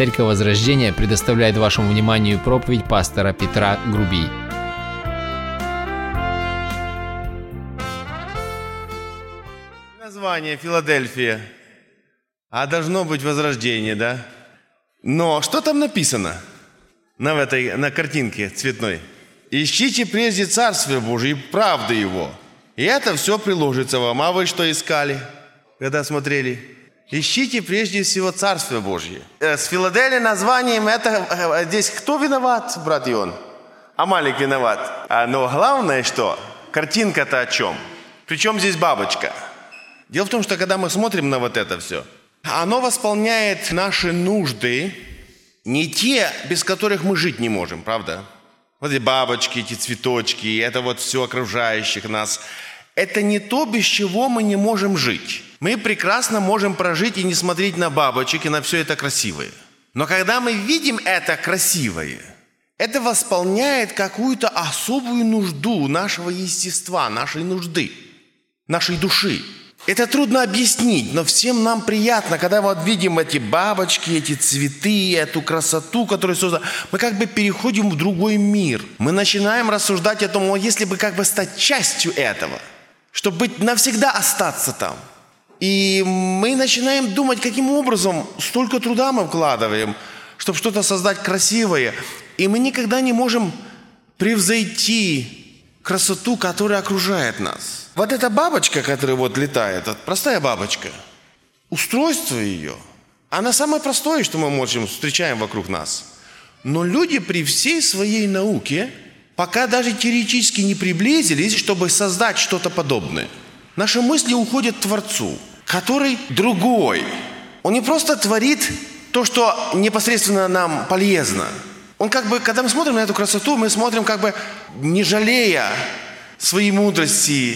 Церковь Возрождения предоставляет вашему вниманию проповедь пастора Петра Грубий. Название Филадельфия. А должно быть возрождение, да? Но что там написано на картинке цветной? Ищите прежде Царствие Божие и правды Его. И это все приложится вам. А вы что искали, когда смотрели? Ищите прежде всего Царствие Божье. С Филадельфией названием это здесь кто виноват, брат Ион? Амалик виноват. Но главное что? Картинка-то о чем? Причем здесь бабочка? Дело в том, что когда мы смотрим на вот это все, оно восполняет наши нужды, не те, без которых мы жить не можем, правда? Вот эти бабочки, эти цветочки, это вот все окружающих нас. Это не то, без чего мы не можем жить. Мы прекрасно можем прожить и не смотреть на бабочек и на все это красивое. Но когда мы видим это красивое, это восполняет какую-то особую нужду нашего естества, нашей нужды, нашей души. Это трудно объяснить, но всем нам приятно, когда мы видим эти бабочки, эти цветы, эту красоту, которую создана. Мы как бы переходим в другой мир. Мы начинаем рассуждать о том, если бы как бы стать частью этого, чтобы быть навсегда остаться там. И мы начинаем думать, каким образом столько труда мы вкладываем, чтобы что-то создать красивое. И мы никогда не можем превзойти красоту, которая окружает нас. Вот эта бабочка, которая вот летает, простая бабочка, устройство ее, она самое простое, что мы встречаем вокруг нас. Но люди при всей своей науке пока даже теоретически не приблизились, чтобы создать что-то подобное. Наши мысли уходят к Творцу, который другой. Он не просто творит то, что непосредственно нам полезно. Он как бы, когда мы смотрим на эту красоту, мы смотрим как бы не жалея своей мудрости,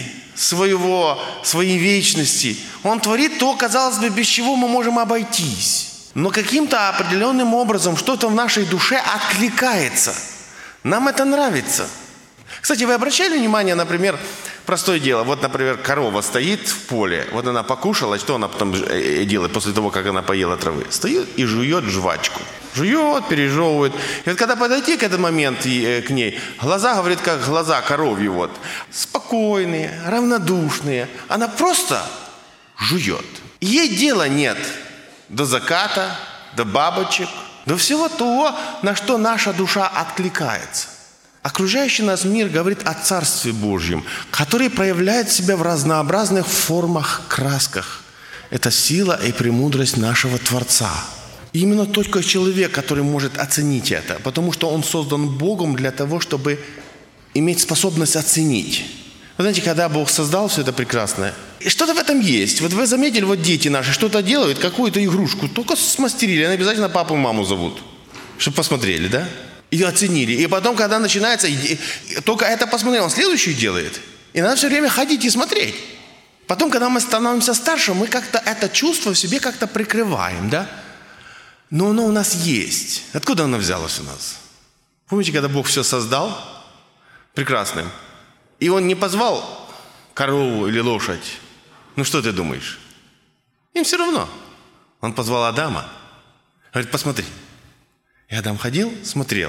своей вечности. Он творит то, казалось бы, без чего мы можем обойтись. Но каким-то определенным образом что-то в нашей душе откликается. Нам это нравится. Кстати, вы обращали внимание, например, простое дело. Вот, например, корова стоит в поле. Вот она покушала, что она потом делает после того, как она поела травы? Стоит и жует жвачку. Жует, пережевывает. И вот когда подойти к этому моменту к ней, глаза, говорит, как глаза коровьи, вот, спокойные, равнодушные. Она просто жует. Ей дела нет до заката, до бабочек, до всего того, на что наша душа откликается. Окружающий нас мир говорит о Царстве Божьем, который проявляет себя в разнообразных формах, красках. Это сила и премудрость нашего Творца. И именно только человек, который может оценить это, потому что он создан Богом для того, чтобы иметь способность оценить. Вы знаете, когда Бог создал все это прекрасное, и что-то в этом есть. Вот вы заметили, вот дети наши что-то делают, какую-то игрушку, только смастерили, они обязательно папу и маму зовут, чтобы посмотрели, да? И оценили. И потом, когда начинается, только это посмотрел, он следующую делает. И надо все время ходить и смотреть. Потом, когда мы становимся старше, мы как-то это чувство в себе как-то прикрываем, да? Но оно у нас есть. Откуда оно взялось у нас? Помните, когда Бог все создал прекрасным, и Он не позвал корову или лошадь? Ну что ты думаешь? Им все равно. Он позвал Адама. Говорит, посмотри. И Адам ходил, смотрел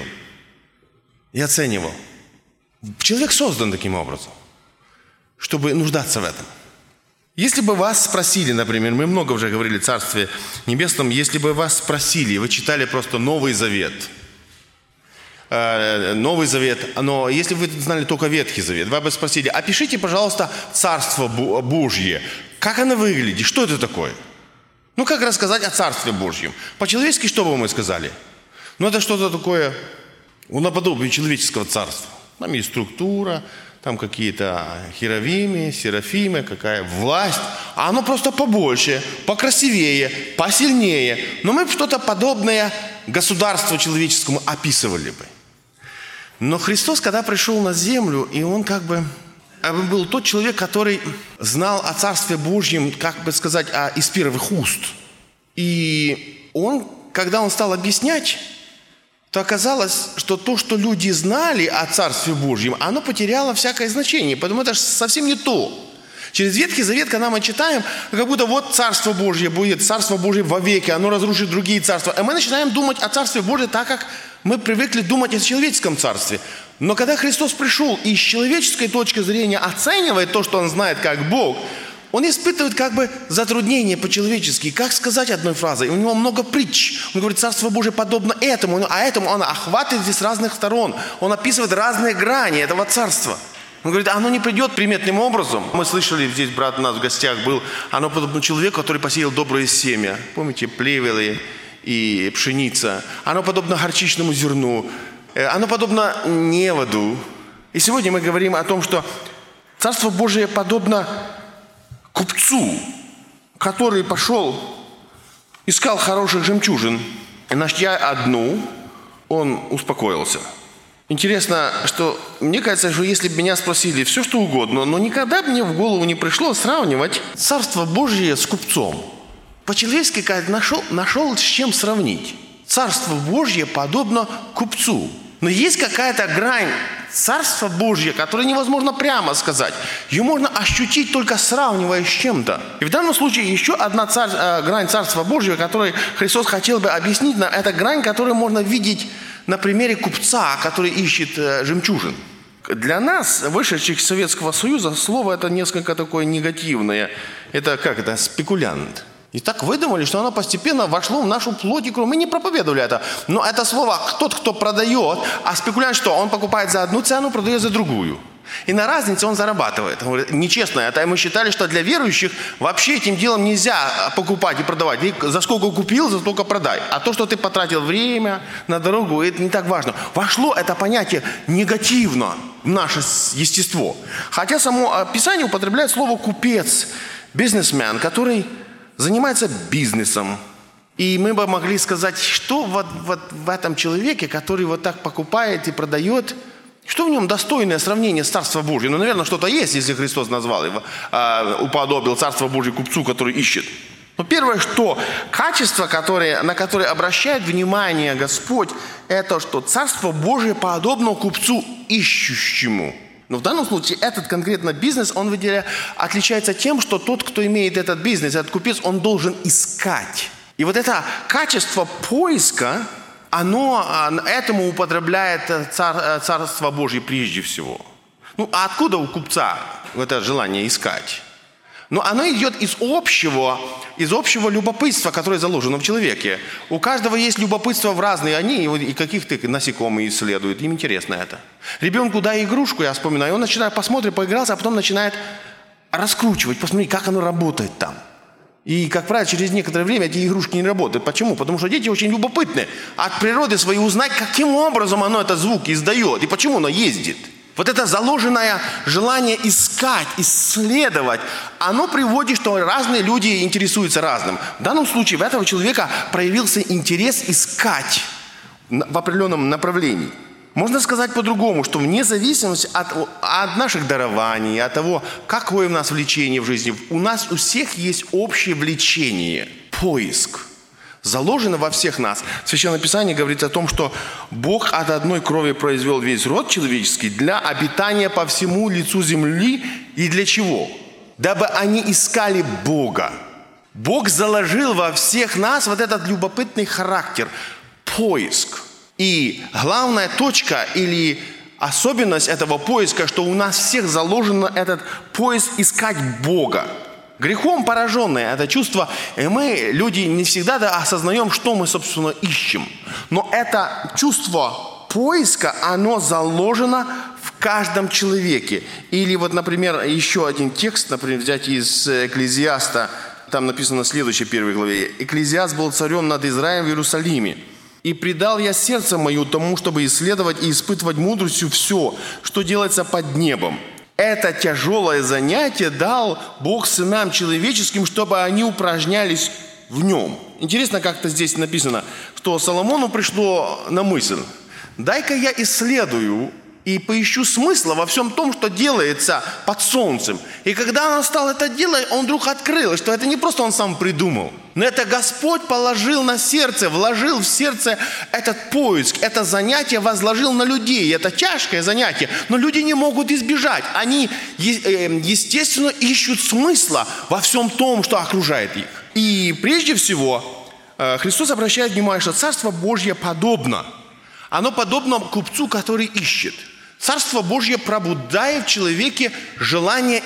и оценивал. Человек создан таким образом, чтобы нуждаться в этом. Если бы вас спросили, например, мы много уже говорили о Царстве Небесном, если бы вас спросили, вы читали просто Новый Завет, но если бы вы знали только Ветхий Завет, вы бы спросили, опишите, пожалуйста, Царство Божье, как оно выглядит, что это такое? Ну, как рассказать о Царстве Божьем? По-человечески что бы мы сказали? Ну, это что-то такое, наподобие человеческого царства. Там есть структура, там какие-то херовимы, серафимы, какая власть. А оно просто побольше, покрасивее, посильнее. Но мы что-то подобное государству человеческому описывали бы. Но Христос, когда пришел на землю, и Он как бы был тот человек, который знал о Царстве Божьем, как бы сказать, из первых уст. И Он, когда Он стал объяснять, то оказалось, что то, что люди знали о Царстве Божьем, оно потеряло всякое значение, потому что это совсем не то. Через Ветхий Завет, когда мы читаем, как будто вот Царство Божье будет, Царство Божье вовеки, оно разрушит другие царства. И мы начинаем думать о Царстве Божьем так, как мы привыкли думать о человеческом царстве. Но когда Христос пришел и с человеческой точки зрения оценивает то, что Он знает как Бог, Он испытывает как бы затруднения по-человечески. Как сказать одной фразой? У него много притч. Он говорит, Царство Божие подобно этому, а этому Он охватывает здесь с разных сторон. Он описывает разные грани этого царства. Он говорит, оно не придет приметным образом. Мы слышали, здесь брат у нас в гостях был, оно подобно человеку, который посеял доброе семя. Помните, плевелы и пшеница. Оно подобно горчичному зерну. Оно подобно неводу. И сегодня мы говорим о том, что Царство Божие подобно купцу, который пошел, искал хороших жемчужин, и нашля одну, он успокоился. Интересно, что мне кажется, что если бы меня спросили все, что угодно, но никогда бы мне в голову не пришло сравнивать Царство Божие с купцом. По-человечески нашел с чем сравнить. Царство Божье подобно купцу. Но есть какая-то грань Царства Божьего, которую невозможно прямо сказать. Ее можно ощутить только сравнивая с чем-то. И в данном случае еще одна грань Царства Божьего, которую Христос хотел бы объяснить нам, это грань, которую можно видеть на примере купца, который ищет жемчужин. Для нас, вышедших из Советского Союза, слово это несколько такое негативное. Это спекулянт. И так выдумали, что оно постепенно вошло в нашу плоть и кровь. Мы не проповедовали это. Но это слово «тот, кто продает», а спекулянт что? Он покупает за одну цену, продает за другую. И на разнице он зарабатывает. Он говорит, нечестно. Это мы считали, что для верующих вообще этим делом нельзя покупать и продавать. Ты за сколько купил, за столько продай. А то, что ты потратил время на дорогу, это не так важно. Вошло это понятие негативно в наше естество. Хотя само Писание употребляет слово «купец», «бизнесмен», который занимается бизнесом. И мы бы могли сказать, что вот в этом человеке, который вот так покупает и продает, что в нем достойное сравнение с Царством Божьим? Ну, наверное, что-то есть, если Христос назвал его, уподобил Царство Божие купцу, который ищет. Но первое, что качество, на которое обращает внимание Господь, это что Царство Божие подобно купцу ищущему. Но в данном случае этот конкретно бизнес, он отличается тем, что тот, кто имеет этот бизнес, этот купец, он должен искать. И вот это качество поиска, этому употребляет Царство Божье прежде всего. Ну, а откуда у купца это желание искать? Но оно идет из общего любопытства, которое заложено в человеке. У каждого есть любопытство в разные, и каких-то насекомых исследуют, им интересно это. Ребенку дай игрушку, я вспоминаю, он начинает посмотреть, поигрался, а потом начинает раскручивать, посмотреть, как оно работает там. И, как правило, через некоторое время эти игрушки не работают. Почему? Потому что дети очень любопытны от природы своей узнать, каким образом оно этот звук издает и почему оно ездит. Вот это заложенное желание искать, исследовать, оно приводит, что разные люди интересуются разным. В данном случае у этого человека проявился интерес искать в определенном направлении. Можно сказать по-другому, что вне зависимости от наших дарований, от того, какое у нас влечение в жизни, у нас у всех есть общее влечение – поиск. Заложено во всех нас. Священное Писание говорит о том, что Бог от одной крови произвел весь род человеческий для обитания по всему лицу земли. И для чего? Дабы они искали Бога. Бог заложил во всех нас вот этот любопытный характер – поиск. И главная точка или особенность этого поиска, что у нас всех заложен этот поиск искать Бога. Грехом пораженное это чувство, и мы, люди, не всегда осознаем, что мы, собственно, ищем. Но это чувство поиска, оно заложено в каждом человеке. Или вот, например, еще один текст, например, взять из Экклезиаста, там написано в следующей 1 главе. «Экклезиаст был царем над Израилем в Иерусалиме. И предал я сердце мое тому, чтобы исследовать и испытывать мудростью все, что делается под небом. Это тяжелое занятие дал Бог сынам человеческим, чтобы они упражнялись в нем». Интересно, как-то здесь написано, что Соломону пришло на мысль: дай-ка я исследую и поищу смысла во всем том, что делается под солнцем. И когда он стал это делать, он вдруг открыл, что это не просто он сам придумал, но это Господь положил на сердце, вложил в сердце этот поиск, это занятие возложил на людей. Это тяжкое занятие, но люди не могут избежать. Они, естественно, ищут смысла во всем том, что окружает их. И прежде всего, Христос обращает внимание, что Царство Божье подобно. Оно подобно купцу, который ищет. Царство Божье пробуждает в человеке желание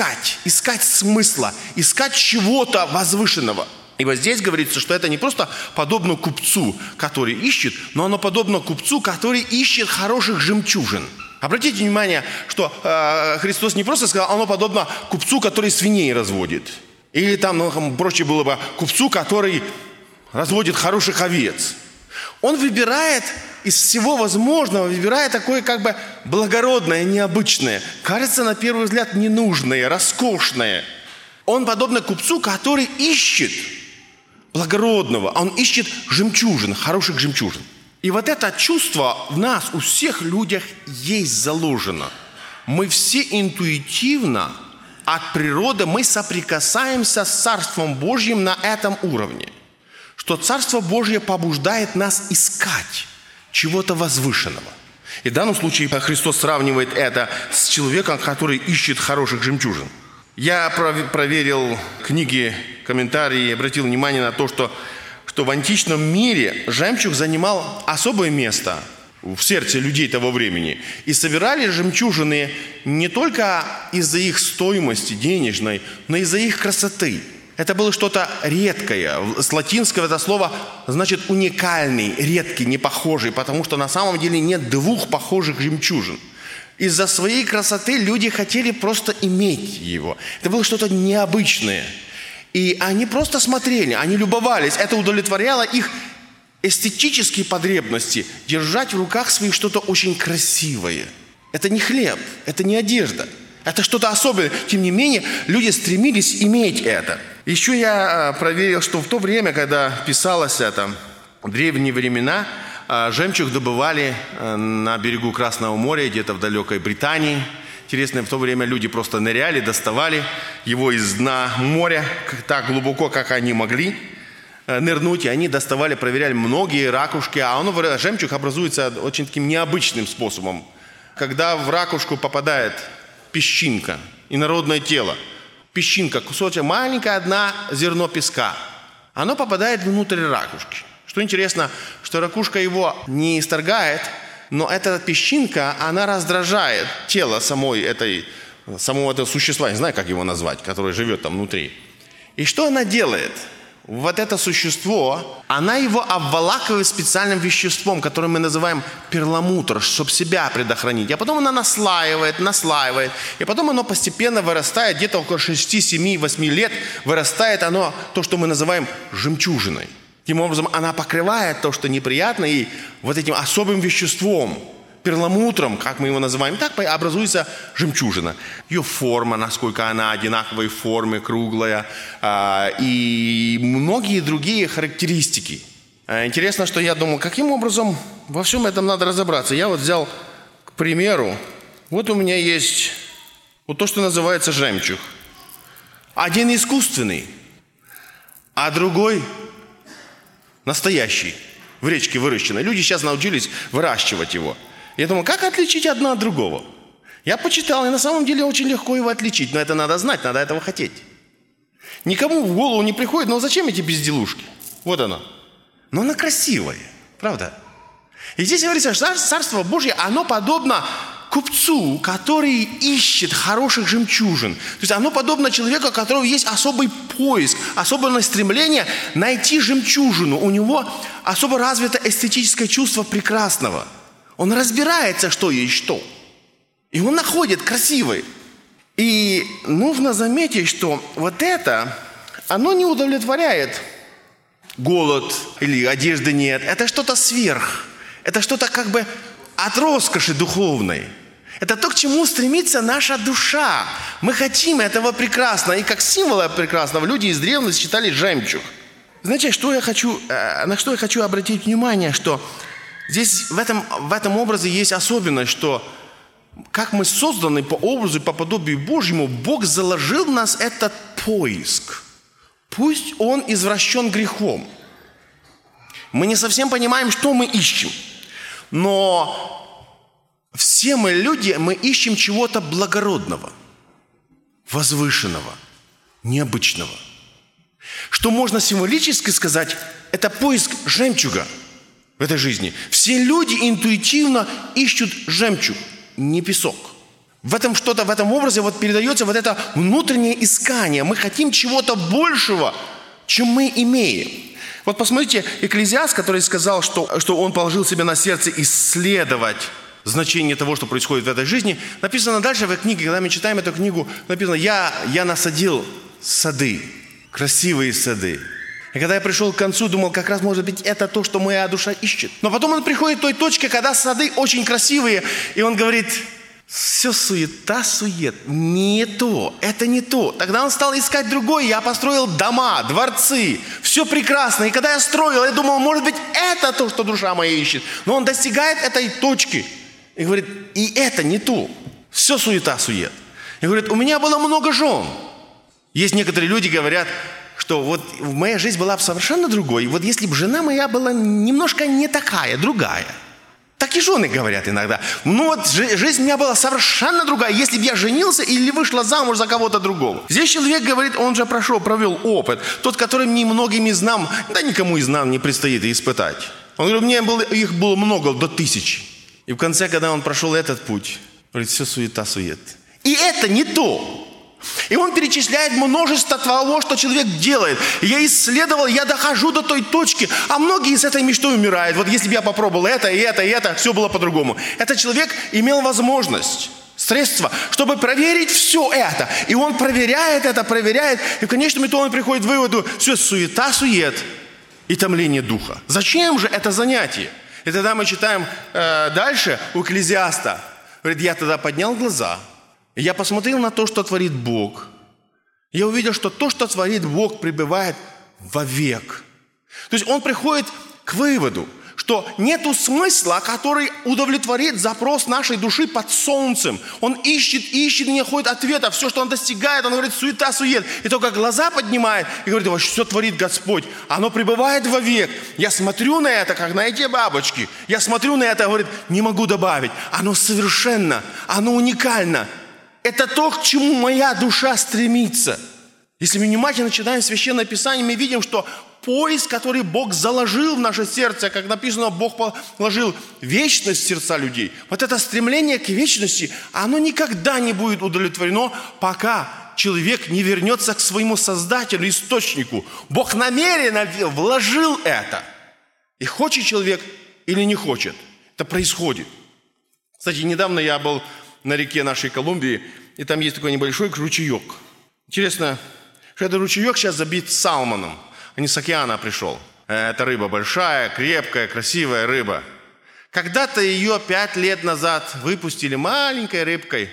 искать смысла, искать чего-то возвышенного. И вот здесь говорится, что это не просто подобно купцу, который ищет, но оно подобно купцу, который ищет хороших жемчужин. Обратите внимание, что Христос не просто сказал, оно подобно купцу, который свиней разводит. Или там, проще было бы, купцу, который разводит хороших овец. Он выбирает из всего возможного, выбирает такое как бы благородное, необычное. Кажется, на первый взгляд, ненужное, роскошное. Он подобно купцу, который ищет благородного. Он ищет жемчужин, хороших жемчужин. И вот это чувство в нас, у всех людях есть заложено. Мы все интуитивно от природы, мы соприкасаемся с Царством Божьим на этом уровне. Что Царство Божье побуждает нас искать чего-то возвышенного. И в данном случае Христос сравнивает это с человеком, который ищет хороших жемчужин. Я проверил книги, комментарии и обратил внимание на то, что в античном мире жемчуг занимал особое место в сердце людей того времени. И собирали жемчужины не только из-за их стоимости денежной, но и из-за их красоты. Это было что-то редкое. С латинского это слово значит уникальный, редкий, непохожий, потому что на самом деле нет двух похожих жемчужин. Из-за своей красоты люди хотели просто иметь его. Это было что-то необычное. И они просто смотрели, они любовались. Это удовлетворяло их эстетические потребности. Держать в руках своих что-то очень красивое. Это не хлеб, это не одежда. Это что-то особенное. Тем не менее, люди стремились иметь это. Еще я проверил, что в то время, когда писалось это, в древние времена, жемчуг добывали на берегу Красного моря, где-то в далекой Британии. Интересно, в то время люди просто ныряли, доставали его из дна моря так глубоко, как они могли нырнуть. И они доставали, проверяли многие ракушки. А жемчуг образуется очень таким необычным способом. Когда в ракушку попадает песчинка, инородное тело, песчинка, кусочек, маленькое одно зерно песка, оно попадает внутрь ракушки. Что интересно, что ракушка его не исторгает, но эта песчинка, она раздражает тело самого этого существа, не знаю, как его назвать, которое живет там внутри. И что она делает? Вот это существо, она его обволакивает специальным веществом, которое мы называем перламутр, чтобы себя предохранить. А потом она наслаивает. И потом оно постепенно вырастает, где-то около 6, 7, 8 лет вырастает оно, то, что мы называем жемчужиной. Таким образом, она покрывает то, что неприятно, и вот этим особым веществом, перламутром, как мы его называем, так образуется жемчужина. Ее форма, насколько она одинаковой формы, круглая, и многие другие характеристики. Интересно, что я думал, каким образом во всем этом надо разобраться. Я вот взял, к примеру, вот у меня есть вот то, что называется жемчуг. Один искусственный, а другой настоящий, в речке выращенный. Люди сейчас научились выращивать его. Я думаю, как отличить одно от другого? Я почитал, и на самом деле очень легко его отличить, но это надо знать, надо этого хотеть. Никому в голову не приходит, но зачем эти безделушки? Вот оно. Но оно красивое, правда? И здесь говорится, что Царство Божье, оно подобно купцу, который ищет хороших жемчужин. То есть оно подобно человеку, у которого есть особый поиск, особое стремление найти жемчужину. У него особо развито эстетическое чувство прекрасного. Он разбирается, что есть что. И он находит красивое. И нужно заметить, что вот это, оно не удовлетворяет голод или одежды нет. Это что-то сверх. Это что-то как бы от роскоши духовной. Это то, к чему стремится наша душа. Мы хотим этого прекрасного. И как символ прекрасного люди из древности считали жемчуг. Знаете, на что я хочу обратить внимание, что здесь в этом образе есть особенность, что как мы созданы по образу и по подобию Божьему, Бог заложил в нас этот поиск. Пусть он извращен грехом. Мы не совсем понимаем, что мы ищем. Но все мы люди, мы ищем чего-то благородного, возвышенного, необычного. Что можно символически сказать, это поиск жемчуга в этой жизни. Все люди интуитивно ищут жемчуг, не песок. В этом что-то, в этом образе вот передается вот это внутреннее искание. Мы хотим чего-то большего, чем мы имеем. Вот посмотрите, Экклезиаст, который сказал, что он положил себе на сердце исследовать значение того, что происходит в этой жизни. Написано дальше в книге, когда мы читаем эту книгу, написано: «Я насадил сады, красивые сады». И когда я пришел к концу, думал, как раз может быть это то, что моя душа ищет. Но потом он приходит к той точке, когда сады очень красивые, и он говорит: все суета, сует, не то, это не то. Тогда он стал искать другое. Я построил дома, дворцы, все прекрасно. И когда я строил, я думал, может быть, это то, что душа моя ищет. Но он достигает этой точки и говорит: и это не то, все суета, сует. И говорит: у меня было много жен. Есть некоторые люди, говорят, что вот моя жизнь была бы совершенно другой. Вот если бы жена моя была немножко не такая, другая. Так и жены говорят иногда. Ну вот жизнь у меня была совершенно другая, если бы я женился или вышла замуж за кого-то другого. Здесь человек говорит, он же провел опыт. Тот, который многим из нам, да никому из нас не предстоит испытать. Он говорит, их было много, до 1000. И в конце, когда он прошел этот путь, говорит: все суета, сует. И это не то. И он перечисляет множество того, что человек делает. Я исследовал, я дохожу до той точки, а многие с этой мечтой умирают. Вот если бы я попробовал это, все было по-другому. Этот человек имел возможность, средства, чтобы проверить все это. И он проверяет это, и в конечном итоге он приходит к выводу: все суета, сует и томление духа. Зачем же это занятие? И тогда мы читаем дальше у Экклезиаста. Говорит: я тогда поднял глаза, и я посмотрел на то, что творит Бог. Я увидел, что то, что творит Бог, пребывает вовек. То есть он приходит к выводу, что нету смысла, который удовлетворит запрос нашей души под солнцем. Он ищет и не находит ответа. Все, что он достигает, он говорит: суета, сует. И только глаза поднимает и говорит: вот что творит Господь. Оно пребывает вовек. Я смотрю на это, как на эти бабочки. Я смотрю на это и говорит: не могу добавить. Оно совершенно, оно уникально. Это то, к чему моя душа стремится. Если мы внимательно читаем Священное Писание, мы видим, что поиск, который Бог заложил в наше сердце, как написано, Бог положил вечность в сердца людей. Вот это стремление к вечности, оно никогда не будет удовлетворено, пока человек не вернется к своему Создателю, Источнику. Бог намеренно вложил это. И хочет человек или не хочет, это происходит. Кстати, недавно я был на реке нашей Колумбии, и там есть такой небольшой ручеек. Интересно, что этот ручеек сейчас забит салмоном, а не с океана пришел. Это рыба большая, крепкая, красивая рыба. Когда-то ее 5 лет назад выпустили маленькой рыбкой.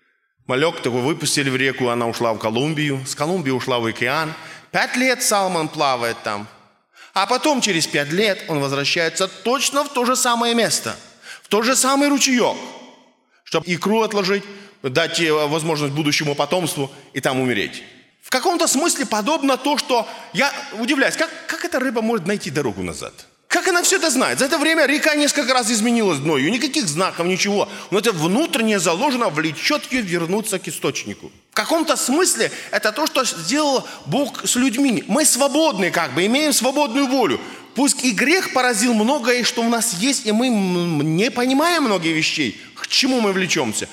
Малек такой выпустили в реку, она ушла в Колумбию. С Колумбии ушла в океан. 5 лет салмон плавает там. А потом через 5 лет он возвращается точно в то же самое место, в тот же самый ручеек, чтобы икру отложить, дать возможность будущему потомству и там умереть. В каком-то смысле подобно то, что я удивляюсь, как эта рыба может найти дорогу назад? Как она все это знает? За это время река несколько раз изменилась дною, никаких знаков, ничего. Но это внутреннее заложено влечет ее вернуться к источнику. В каком-то смысле это то, что сделал Бог с людьми. Мы свободны имеем свободную волю. Пусть и грех поразил многое, что у нас есть, и мы не понимаем многие вещей, к чему мы влечемся.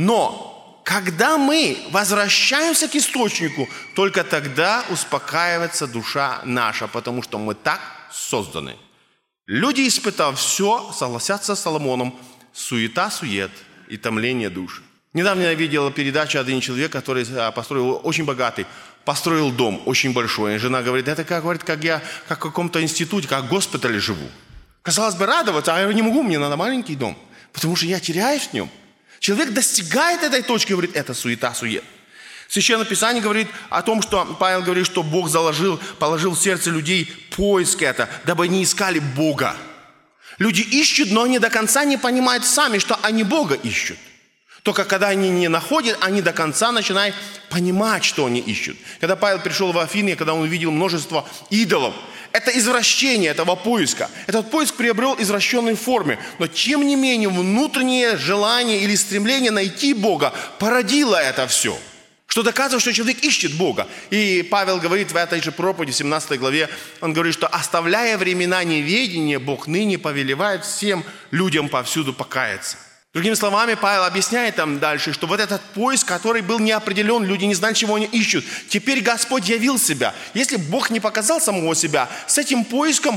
Но когда мы возвращаемся к источнику, только тогда успокаивается душа наша, потому что мы так созданы. Люди, испытав все, согласятся с Соломоном: суета, сует и томление душ. Недавно я видел передачу один человек, который построил, очень богатый, построил дом очень большой. И жена говорит: это как я как в каком-то институте, как в госпитале живу. Казалось бы, радоваться, а я не могу, мне надо маленький дом, потому что я теряюсь в нем. Человек достигает этой точки, говорит: это суета, сует. Священное Писание говорит о том, что Павел говорит, что Бог положил в сердце людей поиск это, дабы они искали Бога. Люди ищут, но они до конца не понимают сами, что они Бога ищут. Только когда они не находят, они до конца начинают понимать, что они ищут. Когда Павел пришел в Афины, когда он увидел множество идолов, это извращение этого поиска. Этот поиск приобрел извращенной форме. Но тем не менее, внутреннее желание или стремление найти Бога породило это все. Что доказывает, что человек ищет Бога. И Павел говорит в этой же проповеди, в 17 главе, он говорит, что оставляя времена неведения, Бог ныне повелевает всем людям повсюду покаяться. Другими словами, Павел объясняет там дальше, что вот этот поиск, который был неопределен, люди не знали, чего они ищут. Теперь Господь явил себя. Если Бог не показал самого себя, с этим поиском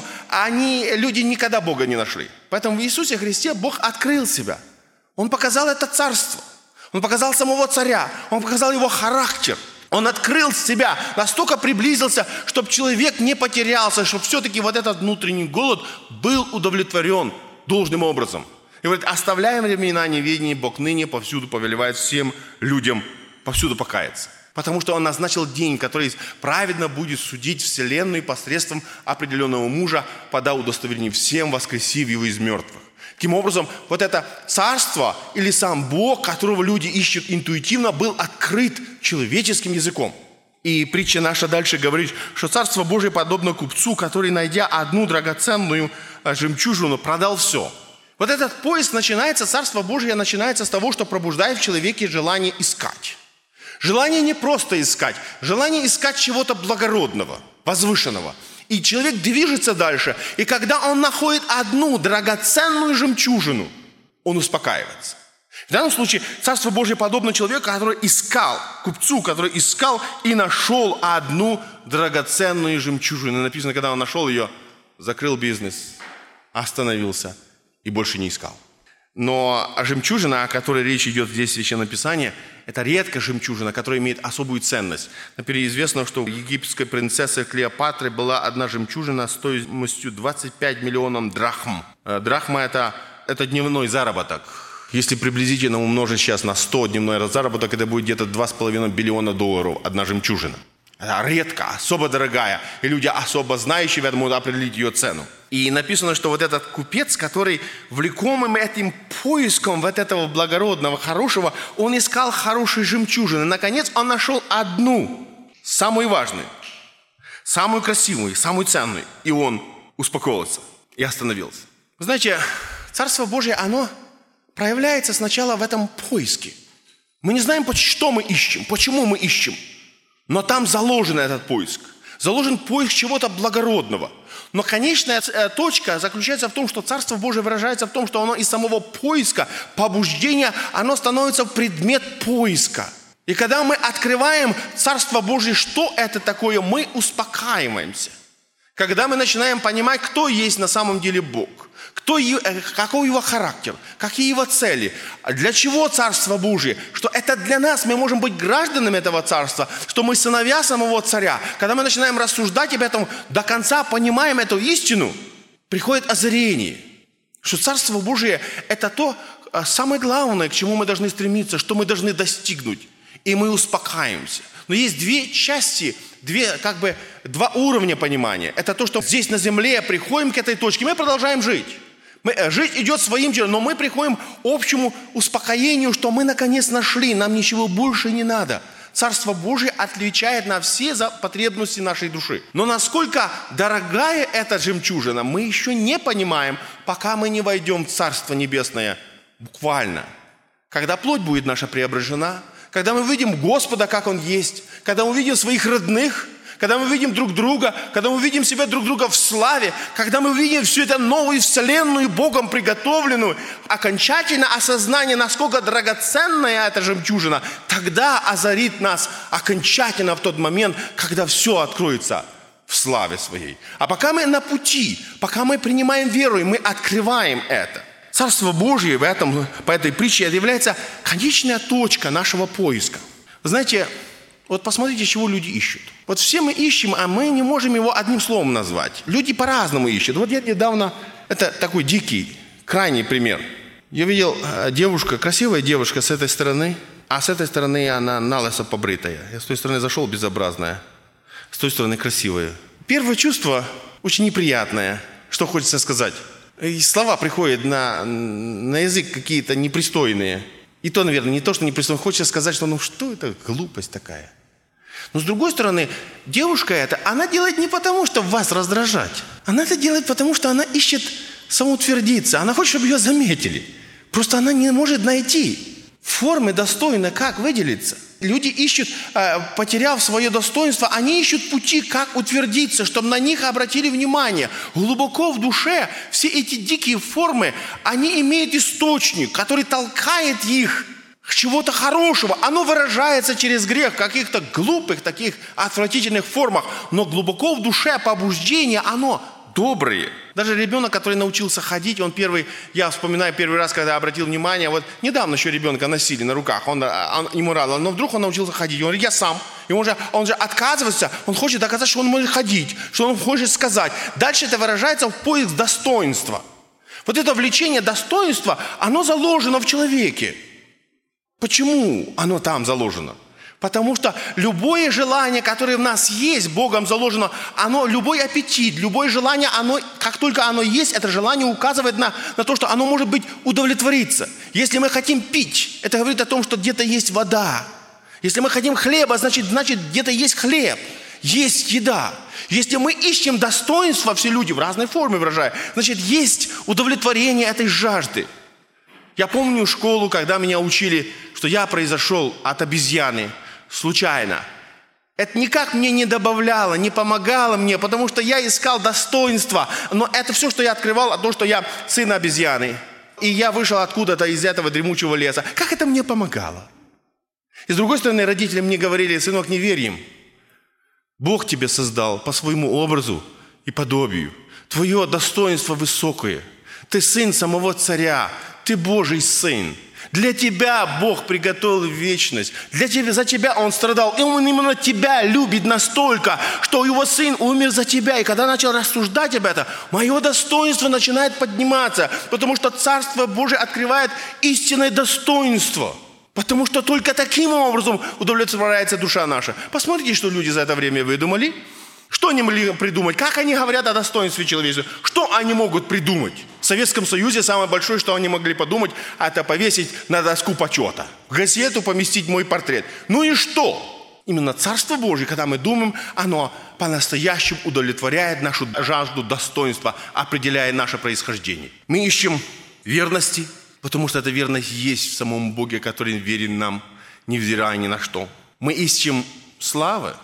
люди никогда Бога не нашли. Поэтому в Иисусе Христе Бог открыл себя. Он показал это царство. Он показал самого царя. Он показал его характер. Он открыл себя, настолько приблизился, чтобы человек не потерялся, чтобы все-таки вот этот внутренний голод был удовлетворен должным образом. И говорит, оставляя времена неведения, Бог ныне повсюду повелевает всем людям повсюду покаяться. Потому что Он назначил день, который праведно будет судить вселенную посредством определенного мужа, подав удостоверение всем, воскресив его из мертвых. Таким образом, вот это царство или сам Бог, которого люди ищут интуитивно, был открыт человеческим языком. И притча наша дальше говорит, что Царство Божие подобно купцу, который, найдя одну драгоценную жемчужину, продал все. Вот этот поиск начинается, Царство Божие начинается с того, что пробуждает в человеке желание искать. Желание не просто искать, желание искать чего-то благородного, возвышенного. И человек движется дальше, и когда он находит одну драгоценную жемчужину, он успокаивается. В данном случае Царство Божие подобно человеку, который искал, купцу, который искал и нашел одну драгоценную жемчужину. И написано, когда он нашел ее, закрыл бизнес, остановился и больше не искал. Но жемчужина, о которой речь идет здесь в Священном Писании, это редкая жемчужина, которая имеет особую ценность. Например, известно, что у египетской принцессы Клеопатры была одна жемчужина стоимостью 25 миллионов драхм. Драхма – это дневной заработок. Если приблизительно умножить сейчас на 100 дневной заработок, это будет где-то 2,5 билиона долларов одна жемчужина. Это редко, особо дорогая, и люди особо знающие могут определить ее цену. И написано, что вот этот купец, который влекомым этим поиском вот этого благородного, хорошего, он искал хорошие жемчужины. Наконец он нашел одну, самую важную, самую красивую, самую ценную. И он успокоился и остановился. Вы знаете, Царство Божие, оно проявляется сначала в этом поиске. Мы не знаем, что мы ищем, почему мы ищем. Но там заложен этот поиск. Заложен поиск чего-то благородного. Но конечная точка заключается в том, что Царство Божие выражается в том, что оно из самого поиска, побуждения, оно становится предмет поиска. И когда мы открываем Царство Божие, что это такое, мы успокаиваемся. Когда мы начинаем понимать, кто есть на самом деле Бог, какой его характер, какие его цели, для чего Царство Божие, что это для нас, мы можем быть гражданами этого Царства, что мы сыновья самого Царя. Когда мы начинаем рассуждать об этом, до конца понимаем эту истину, приходит озарение, что Царство Божие – это то самое главное, к чему мы должны стремиться, что мы должны достигнуть, и мы успокаиваемся. Но есть две части, два уровня понимания. Это то, что здесь на земле приходим к этой точке, мы продолжаем жить. Жить идет своим чередом, но мы приходим к общему успокоению, что мы наконец нашли, нам ничего больше не надо. Царство Божие отвечает на все потребности нашей души. Но насколько дорогая эта жемчужина, мы еще не понимаем, пока мы не войдем в Царство Небесное буквально. Когда плоть будет наша преображена, когда мы увидим Господа, как Он есть, когда мы увидим своих родных, когда мы увидим друг друга, когда мы увидим себя друг друга в славе, когда мы увидим всю эту новую вселенную, Богом приготовленную, окончательное осознание, насколько драгоценная эта жемчужина, тогда озарит нас окончательно в тот момент, когда все откроется в славе своей. А пока мы на пути, пока мы принимаем веру, и мы открываем это. Царство Божие по этой притче является конечная точка нашего поиска. Вы знаете, вот посмотрите, чего люди ищут. Вот все мы ищем, а мы не можем его одним словом назвать. Люди по-разному ищут. Вот я недавно, это такой дикий, крайний пример. Я видел девушка, красивая девушка с этой стороны, а с этой стороны она налысо побритая. Я с той стороны зашел, безобразная, с той стороны красивая. Первое чувство очень неприятное, что хочется сказать. И слова приходят на язык какие-то непристойные. И то, наверное, не то, что непристойно. Хочется сказать, что что это глупость такая. Но с другой стороны, девушка эта, она делает не потому, чтобы вас раздражать. Она это делает потому, что она ищет самоутвердиться. Она хочет, чтобы ее заметили. Просто она не может найти формы достойно, как выделиться. Люди ищут, потеряв свое достоинство, они ищут пути, как утвердиться, чтобы на них обратили внимание. Глубоко в душе все эти дикие формы, они имеют источник, который толкает их к чего-то хорошего. Оно выражается через грех в каких-то глупых, таких отвратительных формах. Но глубоко в душе побуждение, оно добрые. Даже ребенок, который научился ходить, я вспоминаю первый раз, когда обратил внимание, вот недавно еще ребенка носили на руках, ему рано, но вдруг он научился ходить. Он говорит, я сам. И он же отказывается, он хочет доказать, что он может ходить, что он хочет сказать. Дальше это выражается в поиск достоинства. Вот это влечение достоинства, оно заложено в человеке. Почему оно там заложено? Потому что любое желание, которое в нас есть, Богом заложено, любой аппетит, любое желание, как только оно есть, это желание указывает на то, что оно может быть удовлетвориться. Если мы хотим пить, это говорит о том, что где-то есть вода. Если мы хотим хлеба, значит где-то есть хлеб, есть еда. Если мы ищем достоинства, все люди в разной форме выражают, значит есть удовлетворение этой жажды. Я помню школу, когда меня учили, что я произошел от обезьяны. Случайно. Это никак мне не добавляло, не помогало мне, потому что я искал достоинства. Но это все, что я открывал, о том, что я сын обезьяны. И я вышел откуда-то из этого дремучего леса. Как это мне помогало? И с другой стороны, родители мне говорили, сынок, не верь им. Бог тебя создал по своему образу и подобию. Твое достоинство высокое. Ты сын самого царя. Ты Божий сын. Для тебя Бог приготовил вечность. За тебя Он страдал. И Он именно тебя любит настолько, что Его Сын умер за тебя. И когда начал рассуждать об этом, мое достоинство начинает подниматься. Потому что Царство Божие открывает истинное достоинство. Потому что только таким образом удовлетворяется душа наша. Посмотрите, что люди за это время выдумали. Что они могли придумать? Как они говорят о достоинстве человечества? Что они могут придумать? В Советском Союзе самое большое, что они могли подумать, это повесить на доску почета. В газету поместить мой портрет. Ну и что? Именно Царство Божие, когда мы думаем, оно по-настоящему удовлетворяет нашу жажду достоинства, определяя наше происхождение. Мы ищем верности, потому что эта верность есть в самом Боге, который верен нам, невзирая ни на что. Мы ищем славы.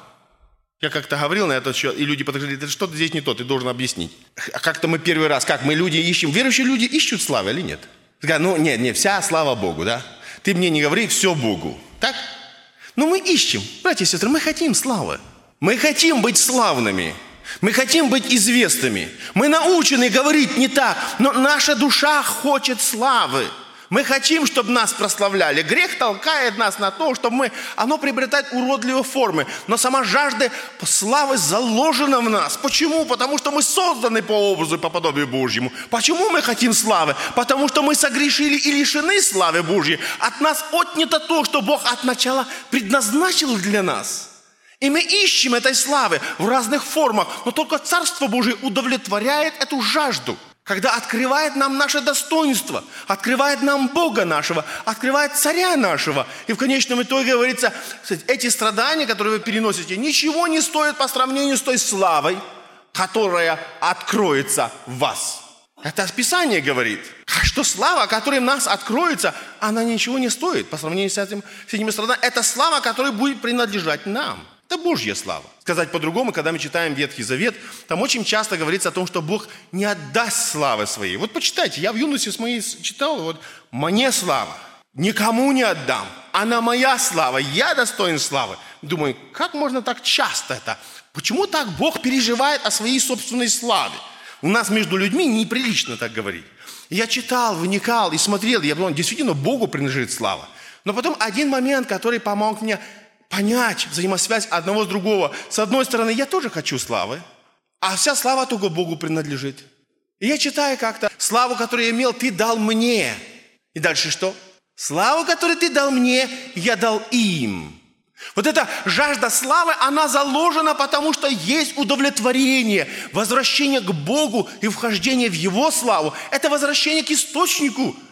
Я как-то говорил на это счет, и люди подошли, это что-то здесь не то, ты должен объяснить. А как-то мы первый раз, мы люди ищем, верующие люди ищут славы или нет? Нет, вся слава Богу, да? Ты мне не говори, все Богу, так? Но мы ищем, братья и сестры, мы хотим славы. Мы хотим быть славными, мы хотим быть известными. Мы научены говорить не так, но наша душа хочет славы. Мы хотим, чтобы нас прославляли. Грех толкает нас на то, чтобы оно приобретает уродливые формы. Но сама жажда славы заложена в нас. Почему? Потому что мы созданы по образу и по подобию Божьему. Почему мы хотим славы? Потому что мы согрешили и лишены славы Божьей. От нас отнято то, что Бог от начала предназначил для нас. И мы ищем этой славы в разных формах. Но только Царство Божие удовлетворяет эту жажду. Когда открывает нам наше достоинство, открывает нам Бога нашего, открывает Царя нашего. И в конечном итоге говорится, эти страдания, которые вы переносите, ничего не стоят по сравнению с той славой, которая откроется в вас. Это Писание говорит, что слава, которая в нас откроется, она ничего не стоит по сравнению с этими страданиями. Это слава, которая будет принадлежать нам. Это Божья слава. Сказать по-другому, когда мы читаем Ветхий Завет, там очень часто говорится о том, что Бог не отдаст славы своей. Вот почитайте, я в юности с моей читал, «Мне слава, никому не отдам, она моя слава, я достоин славы». Думаю, как можно так часто это? Почему так Бог переживает о своей собственной славе? У нас между людьми неприлично так говорить. Я читал, вникал и смотрел, я понял, действительно Богу принадлежит слава. Но потом один момент, который помог мне понять взаимосвязь одного с другого. С одной стороны, я тоже хочу славы, а вся слава только Богу принадлежит. И я читаю как-то, славу, которую я имел, ты дал мне. И дальше что? Славу, которую ты дал мне, я дал им. Вот эта жажда славы, она заложена, потому что есть удовлетворение, возвращение к Богу и вхождение в Его славу. Это возвращение к источнику.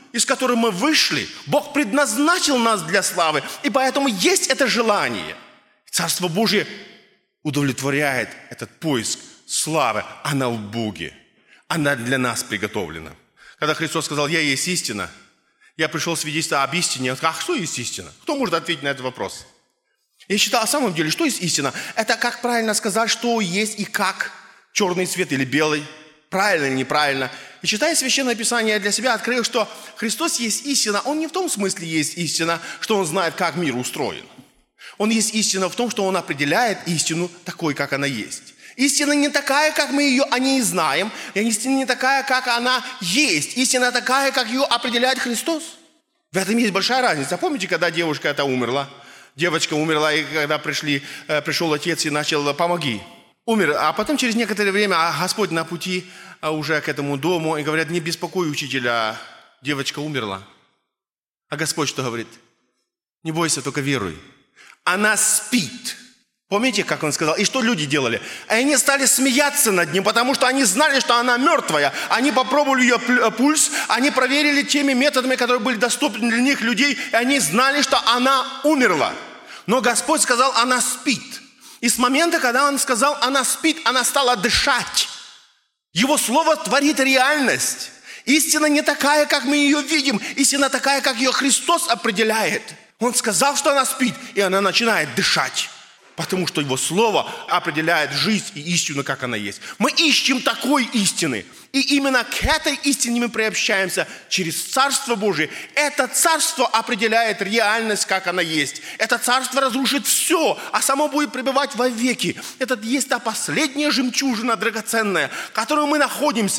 из которой мы вышли, Бог предназначил нас для славы, и поэтому есть это желание. Царство Божие удовлетворяет этот поиск славы. Она в Боге. Она для нас приготовлена. Когда Христос сказал: «Я есть истина», я пришел свидетельствовать об истине. А что есть истина? Кто может ответить на этот вопрос? Я считал, на самом деле, что есть истина? Это как правильно сказать, что есть и как. Черный цвет или белый. Правильно или неправильно. И читая Священное Писание, я для себя открыл, что Христос есть истина. Он не в том смысле есть истина, что Он знает, как мир устроен. Он есть истина в том, что Он определяет истину такой, как она есть. Истина не такая, как мы ее о ней знаем. И истина не такая, как она есть. Истина такая, как ее определяет Христос. В этом есть большая разница. Помните, когда девушка эта умерла? Девочка умерла, и когда пришел отец и начал: «Помоги». Умер. А потом через некоторое время Господь на пути уже к этому дому, и говорят: «Не беспокой учителя, девочка умерла». А Господь что говорит? «Не бойся, только веруй. Она спит». Помните, как Он сказал? И что люди делали? Они стали смеяться над Ним, потому что они знали, что она мертвая. Они попробовали ее пульс, они проверили теми методами, которые были доступны для них людей, и они знали, что она умерла. Но Господь сказал: «Она спит». И с момента, когда Он сказал: «Она спит», она стала дышать. Его Слово творит реальность. Истина не такая, как мы ее видим. Истина такая, как ее Христос определяет. Он сказал, что она спит, и она начинает дышать. Потому что Его Слово определяет жизнь и истину, как она есть. Мы ищем такой истины. И именно к этой истине мы приобщаемся через Царство Божие. Это Царство определяет реальность, как она есть. Это Царство разрушит все, а само будет пребывать во веки. Это есть та последняя жемчужина драгоценная, которую мы находим,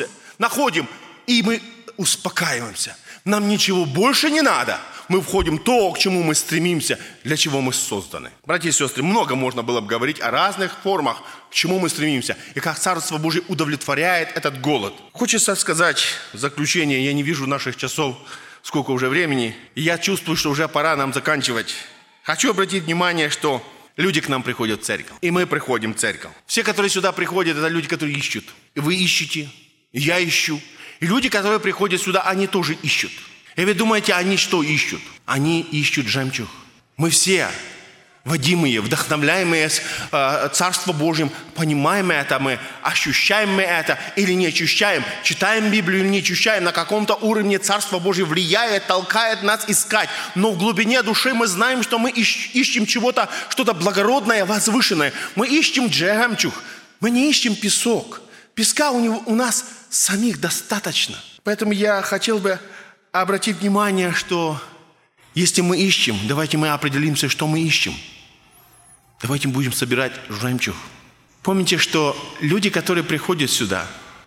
и мы успокаиваемся. Нам ничего больше не надо. Мы входим в то, к чему мы стремимся, для чего мы созданы. Братья и сестры, много можно было бы говорить о разных формах, к чему мы стремимся, и как Царство Божие удовлетворяет этот голод. Хочется сказать в заключение, я не вижу наших часов, сколько уже времени, и я чувствую, что уже пора нам заканчивать. Хочу обратить внимание, что люди к нам приходят в церковь, и мы приходим в церковь. Все, которые сюда приходят, это люди, которые ищут. И вы ищете, и я ищу. И люди, которые приходят сюда, они тоже ищут. И вы думаете, они что ищут? Они ищут жемчуг. Мы все водимые, вдохновляемые Царством Божьим, понимаем это, мы ощущаем мы это или не ощущаем, читаем Библию или не читаем, на каком-то уровне Царство Божье влияет, толкает нас искать. Но в глубине души мы знаем, что мы ищем чего-то, что-то благородное, возвышенное. Мы ищем жемчуг, мы не ищем песок. Песка у нас самих достаточно. Поэтому я хотел бы обратить внимание, что если мы ищем, давайте мы определимся, что мы ищем. Давайте будем собирать жемчуг. Помните, что люди, которые приходят сюда,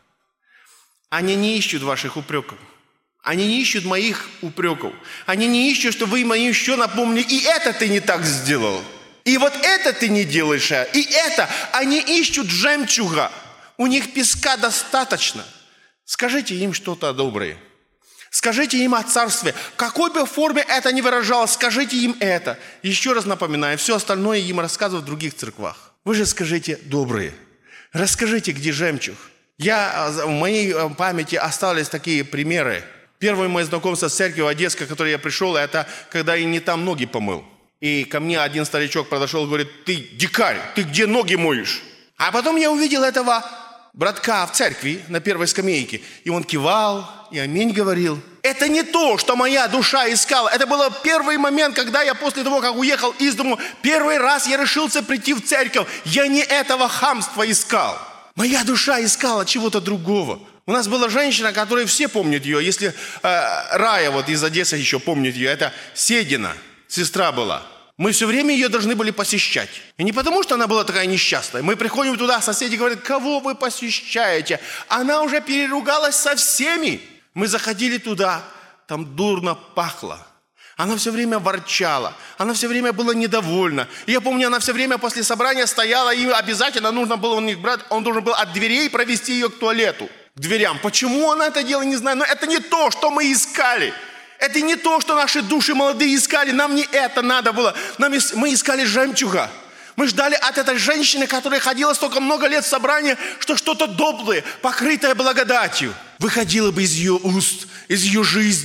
они не ищут ваших упреков. Они не ищут моих упреков. Они не ищут, что вы мои еще напомнили, и это ты не так сделал. И вот это ты не делаешь, и это. Они ищут жемчуга. У них песка достаточно. Скажите им что-то доброе. Скажите им о Царстве. В какой бы форме это ни выражалось, скажите им это. Еще раз напоминаю, все остальное им рассказывают в других церквах. Вы же скажите добрые. Расскажите, где жемчуг. В моей памяти остались такие примеры. Первое мое знакомство с церковью Одесской, к которой я пришел, это когда я не там ноги помыл. И ко мне один старичок подошел и говорит: «Ты дикарь, ты где ноги моешь?» А потом я увидел этого братка в церкви на первой скамейке. И он кивал, и аминь говорил. Это не то, что моя душа искала. Это был первый момент, когда я после того, как уехал из дому, первый раз я решился прийти в церковь. Я не этого хамства искал. Моя душа искала чего-то другого. У нас была женщина, которую все помнят ее. Если Рая вот из Одессы еще помнит ее, это Седина, сестра была. Мы все время ее должны были посещать. И не потому, что она была такая несчастная. Мы приходим туда, соседи говорят: «Кого вы посещаете?» Она уже переругалась со всеми. Мы заходили туда, там дурно пахло. Она все время ворчала. Она все время была недовольна. И я помню, она все время после собрания стояла, и обязательно нужно было у них брать, он должен был от дверей провести ее к туалету, к дверям. Почему она это делала, не знаю. Но это не то, что мы искали. Это не то, что наши души молодые искали. Нам не это надо было. Мы искали жемчуга. Мы ждали от этой женщины, которая ходила столько много лет в собрание, что что-то доброе, покрытое благодатью, выходило бы из ее уст, из ее жизни.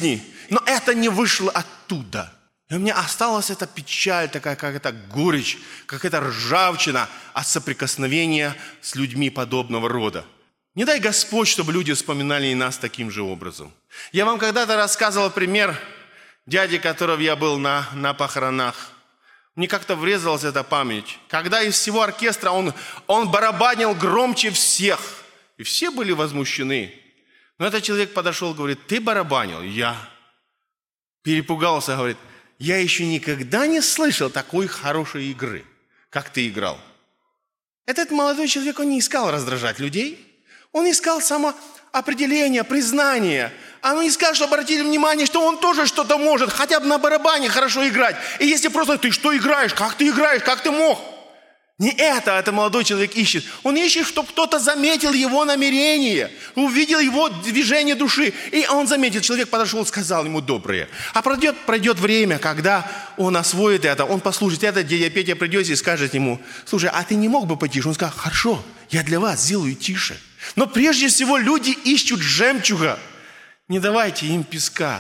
Но это не вышло оттуда. И у меня осталась эта печаль, такая какая-то горечь, какая-то ржавчина от соприкосновения с людьми подобного рода. Не дай Господь, чтобы люди вспоминали и нас таким же образом. Я вам когда-то рассказывал пример дяди, которого я был на похоронах. Мне как-то врезалась эта память. Когда из всего оркестра он барабанил громче всех. И все были возмущены. Но этот человек подошел и говорит: ты барабанил? Я перепугался, говорит: я еще никогда не слышал такой хорошей игры, как ты играл. Этот молодой человек, он не искал раздражать людей. Он искал самоопределение, признание. Он искал, чтобы обратили внимание, что он тоже что-то может, хотя бы на барабане хорошо играть. И если просто ты что играешь, как ты мог? Не это молодой человек ищет. Он ищет, чтобы кто-то заметил его намерение, увидел его движение души. И он заметил, человек подошел, сказал ему доброе. А пройдет время, когда он освоит это, он послушает это, дядя Петя придет и скажет ему: слушай, а ты не мог бы потише? Он скажет: хорошо, я для вас сделаю тише. Но прежде всего люди ищут жемчуга. Не давайте им песка.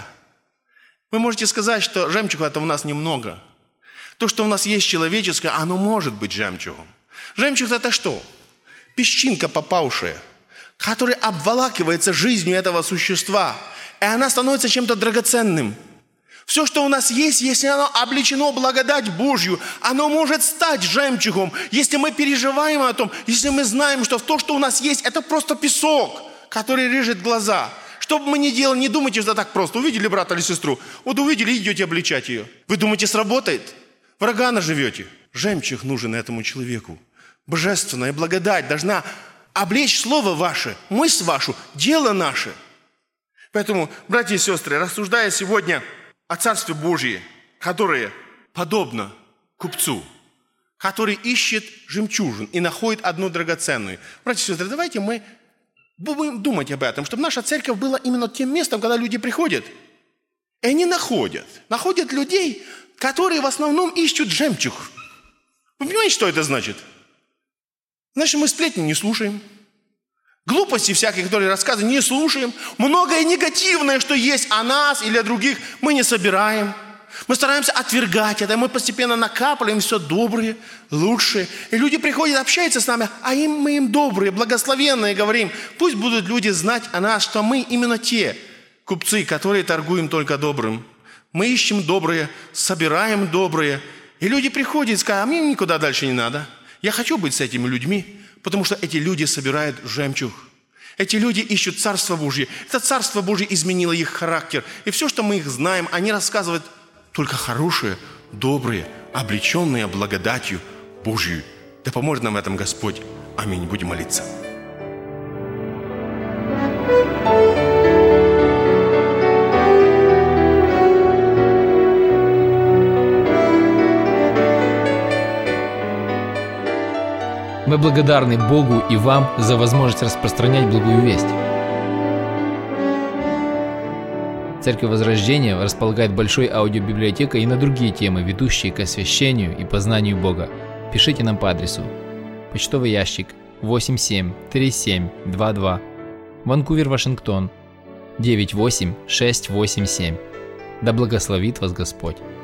Вы можете сказать, что жемчуга-то у нас немного. То, что у нас есть человеческое, оно может быть жемчугом. Жемчуг – это что? Песчинка попавшая, которая обволакивается жизнью этого существа, и она становится чем-то драгоценным. Все, что у нас есть, если оно облечено благодать Божью, оно может стать жемчугом, если мы переживаем о том, если мы знаем, что то, что у нас есть, это просто песок, который режет глаза. Что бы мы ни делали, не думайте, что так просто. Увидели брата или сестру, вот увидели, идете обличать ее. Вы думаете, сработает? Врага наживете. Жемчуг нужен этому человеку. Божественная благодать должна облечь слово ваше, мысль вашу, дело наше. Поэтому, братья и сестры, рассуждая сегодня о Царстве Божьем, которое подобно купцу, который ищет жемчужин и находит одну драгоценную. Братья и сестры, давайте мы будем думать об этом, чтобы наша церковь была именно тем местом, когда люди приходят, и они находят людей, которые в основном ищут жемчуг. Вы понимаете, что это значит? Значит, мы сплетни не слушаем. Глупости всякие, которые рассказывают, не слушаем. Многое негативное, что есть о нас или о других, мы не собираем. Мы стараемся отвергать это. Мы постепенно накапливаем все доброе, лучшее. И люди приходят, общаются с нами, а мы им добрые, благословенные говорим. Пусть будут люди знать о нас, что мы именно те купцы, которые торгуем только добрым. Мы ищем доброе, собираем доброе. И люди приходят и скажут: а мне никуда дальше не надо. Я хочу быть с этими людьми, потому что эти люди собирают жемчуг. Эти люди ищут Царство Божье. Это Царство Божье изменило их характер. И все, что мы их знаем, они рассказывают только хорошее, доброе, облеченное благодатью Божьей. Да поможет нам в этом Господь. Аминь. Будем молиться. Мы благодарны Богу и вам за возможность распространять благую весть. Церковь Возрождения располагает большой аудиобиблиотекой и на другие темы, ведущие к освящению и познанию Бога. Пишите нам по адресу: почтовый ящик 873722, Ванкувер, Вашингтон 98687. Да благословит вас Господь!